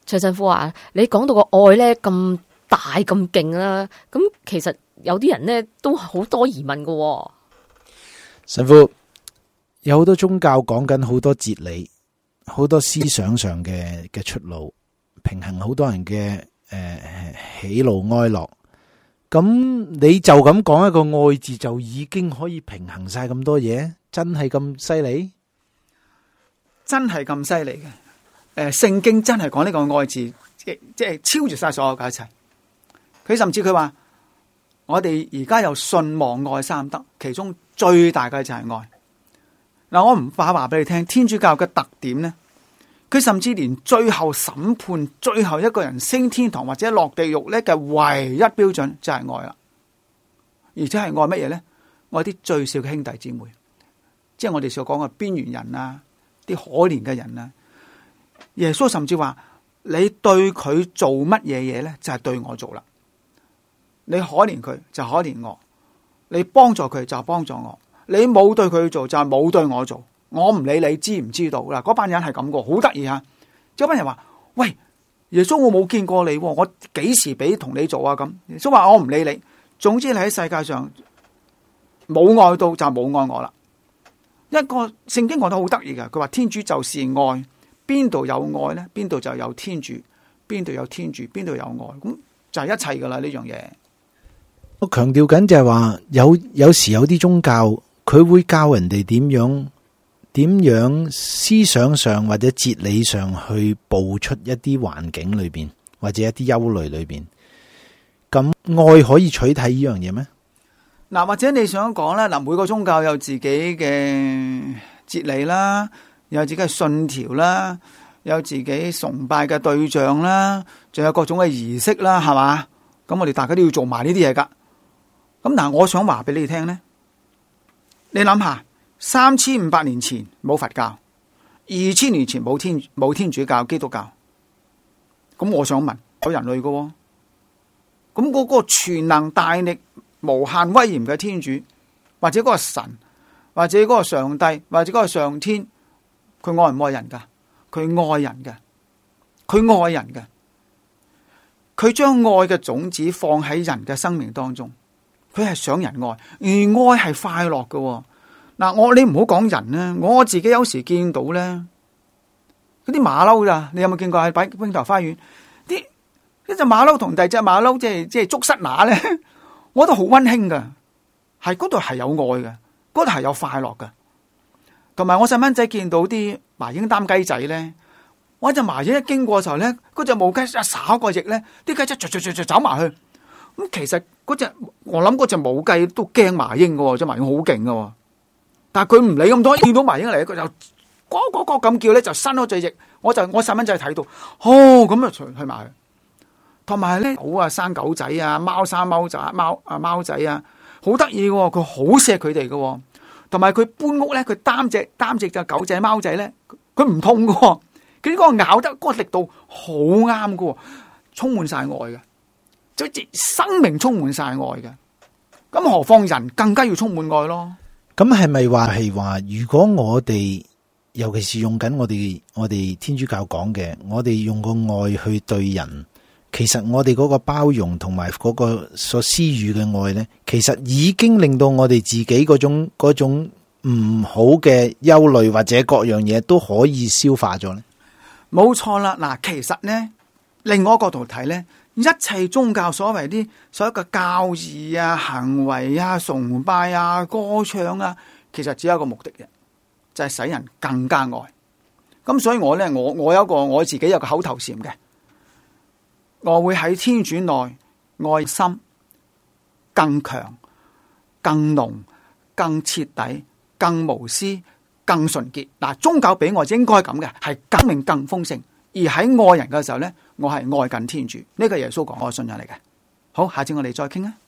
徐神父話你講到個愛咧咁大咁勁啦，咁其實有啲人咧都好多疑問噶。 神父，有好多宗教講緊好多哲理，好多思想上嘅出路，平衡好多人嘅喜怒哀樂。咁你就咁講一個愛字，就已經可以平衡晒咁多嘢？真係咁犀利？ 真係咁犀利嘅？聖經真係講呢個愛字，即係超越晒所有嘅一切。佢甚至佢話，我哋而家有信望愛三德，其中最大嘅就係愛。嗱，我唔怕話俾你聽，天主教嘅特點呢，佢甚至連最後審判、最後一個人升天堂或者落地獄呢嘅唯一標準就係愛啦。而且係愛乜嘢呢？愛啲最少嘅兄弟姊妹，即係我哋所講嘅邊緣人啊，啲可憐嘅人啊。耶穌甚至話：你對佢做乜嘢嘢呢？就係對我做啦。你可憐佢就可憐我，你幫助佢就幫助我，你冇對佢做就係冇對我做。我唔理你知唔知道嗱，嗰班人係咁個，好得意吓。有班人話：喂，耶穌我冇見過你，我幾時俾同你做啊？咁耶穌話：我唔理你，總之你喺世界上冇愛到就冇愛我啦。一個聖經講得好得意嘅，佢話天主就是愛，邊度有愛呢？邊度就有天主，邊度有天主，邊度有愛，咁就係一切噶啦呢樣嘢。 我強調緊就係話，有時有啲宗教佢會教人哋點樣思想上或者哲理上去步出一啲環境裏邊或者一啲憂慮裏邊。咁愛可以取替呢樣嘢咩？ 嗱，或者你想講咧，嗱，每個宗教有自己嘅哲理啦，有自己嘅信條啦，有自己崇拜嘅對象啦，仲有各種嘅儀式啦，係嘛？咁我哋大家都要做埋呢啲嘢噶。咁嗱，我想話俾你聽咧，你諗下，3500年前冇佛教，2000年前冇天主教、基督教，咁我想問，有人類噶，咁嗰個全能大力、無限威嚴嘅天主，或者嗰個神，或者嗰個上帝，或者嗰個上天，佢愛唔愛人噶？佢愛人嘅，佢愛人嘅，佢將愛嘅種子放喺人嘅生命當中。佢係想人愛，而愛係快樂嘅。嗱，你唔好講人啦，我自己有時見到咧，嗰啲馬騮咋？你有冇見過喺兵頭花園？一隻馬騮同第二隻馬騮即係捉虱乸咧，我覺得好溫馨噶，係嗰度係有愛嘅，嗰度係有快樂嘅。同埋我細蚊仔見到啲麻鷹擔雞仔咧，我隻麻鷹一經過嘅時候咧，嗰隻母雞一撒個翼咧，啲雞仔就走埋去。咁其實我諗嗰隻母雞都驚麻鷹嘅，隻麻鷹好勁嘅，但係佢唔理咁多，見到麻鷹嚟，佢就嗰咁叫咧，就伸開隻翼，我細蚊仔睇到，咁就去埋去。同埋咧，狗啊生狗仔啊，貓生貓仔啊，好得意嘅，佢好錫佢哋嘅。同埋佢搬屋咧，佢擔隻隻狗仔貓仔咧，佢唔痛嘅，佢呢個咬得嗰個力度好啱嘅，充滿晒愛嘅。就好似生命充滿晒愛嘅，咁何況人更加要充滿愛咯。 咁係咪話如果我哋尤其是用緊我哋天主教講嘅，我哋用個愛去對人，其實我哋嗰個包容同埋嗰個所施予嘅愛咧，其實已經令到我哋自己嗰種唔好嘅憂慮或者各樣嘢都可以消化咗咧。 冇錯啦，嗱，其實咧，另外一個角度睇咧。一切宗教所謂嘅教義啊、行為啊、崇拜啊、歌唱啊，其實只有一個目的嘅，就係使人更加愛。咁所以我我自己有個口頭禪嘅，我會喺天主內愛心更強、更濃、更徹底、更無私、更純潔。嗱，宗教俾我應該咁嘅，係更明更豐盛。而喺愛人嘅時候咧，我係愛緊天主，呢個耶穌講我嘅信仰嚟嘅。好，下次我哋再傾啊。